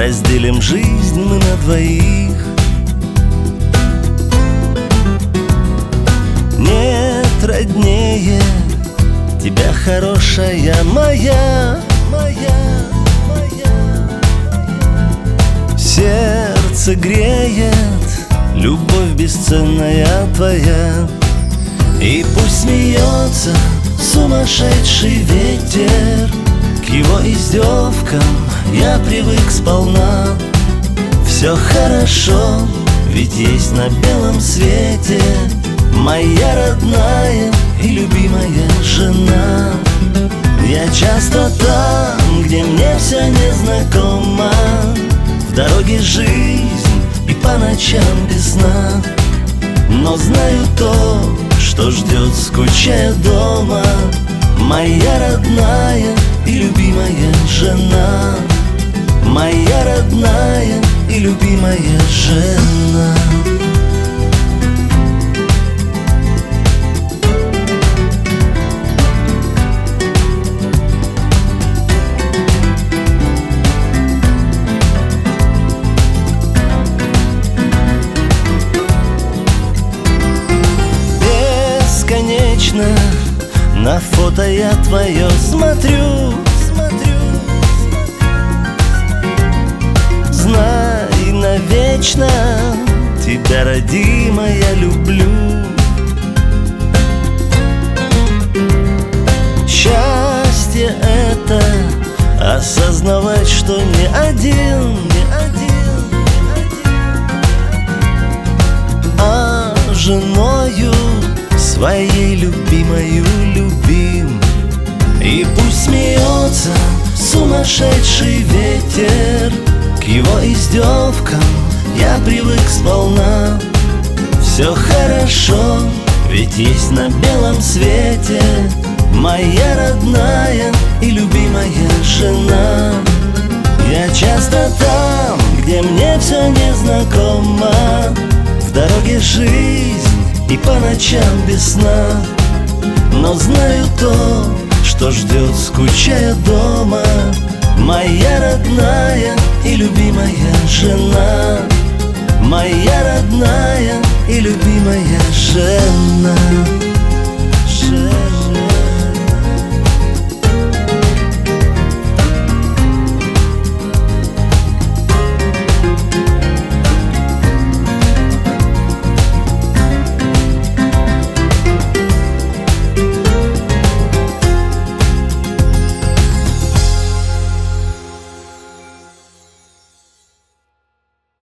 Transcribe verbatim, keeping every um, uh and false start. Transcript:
разделим жизнь мы на двоих. Нет роднее тебя, хорошая моя, моя, моя. Сердце греет любовь бесценная твоя. И пусть смеется сумасшедший ветер, к его издевкам я привык сполна. Все хорошо, ведь есть на белом свете моя родная и любимая жена. Я часто там, где мне все незнакомо, в дороге жизнь и по ночам без сна. Но знаю то, что ждет, скучая дома, моя родная и любимая жена. Моя родная и любимая жена. Бесконечно на фото я твое смотрю, смотрю, знай навечно тебя, родимая, люблю. Счастье это осознавать, что не один, не один, не один, а женою своей любимою любим. И пусть смеется сумасшедший ветер, к его издевкам я привык сполна. Все хорошо, ведь есть на белом свете моя родная и любимая жена. Я часто там, где мне все незнакомо, в дороге жизнь и по ночам без сна. Но знаю то, что ждет, скучая дома, моя родная и любимая жена. Моя родная и любимая жена.